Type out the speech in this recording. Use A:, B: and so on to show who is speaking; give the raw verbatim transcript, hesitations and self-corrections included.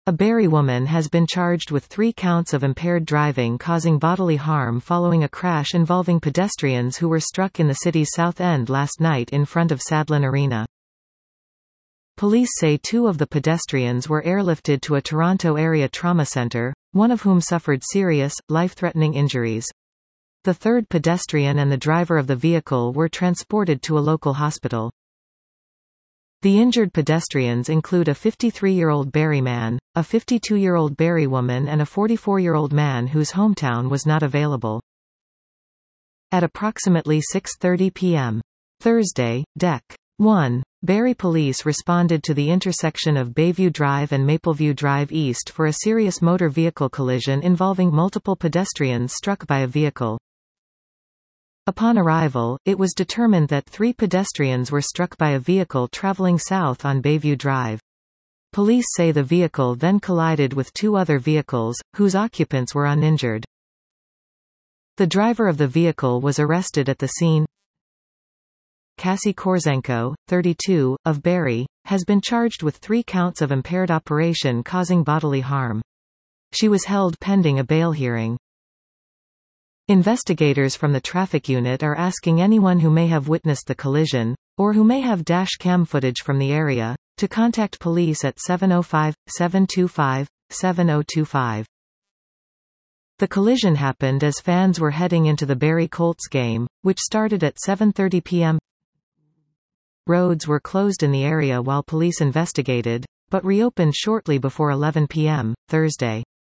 A: A Barrie woman has been charged with three counts of impaired driving causing bodily harm following a crash involving pedestrians who were struck in the city's South End last night in front of Sadlon Arena. Police say two of the pedestrians were airlifted to a Toronto area trauma centre, one of whom suffered serious, life-threatening injuries. The third pedestrian and the driver of the vehicle were transported to a local hospital. The injured pedestrians include a fifty-three-year-old Barrie man, a fifty-two-year-old Barrie woman and a forty-four-year-old man whose hometown was not available. At approximately six thirty p m Thursday, Dec one, Barrie police responded to the intersection of Bayview Drive and Mapleview Drive East for a serious motor vehicle collision involving multiple pedestrians struck by a vehicle. Upon arrival, it was determined that three pedestrians were struck by a vehicle traveling south on Bayview Drive. Police say the vehicle then collided with two other vehicles, whose occupants were uninjured. The driver of the vehicle was arrested at the scene. Cassie Korzenko, thirty-two, of Barrie, has been charged with three counts of impaired operation causing bodily harm. She was held pending a bail hearing. Investigators from the traffic unit are asking anyone who may have witnessed the collision, or who may have dash cam footage from the area, to contact police at seven oh five, seven two five, seven oh two five. The collision happened as fans were heading into the Barrie Colts game, which started at seven thirty p m Roads were closed in the area while police investigated, but reopened shortly before eleven p m Thursday.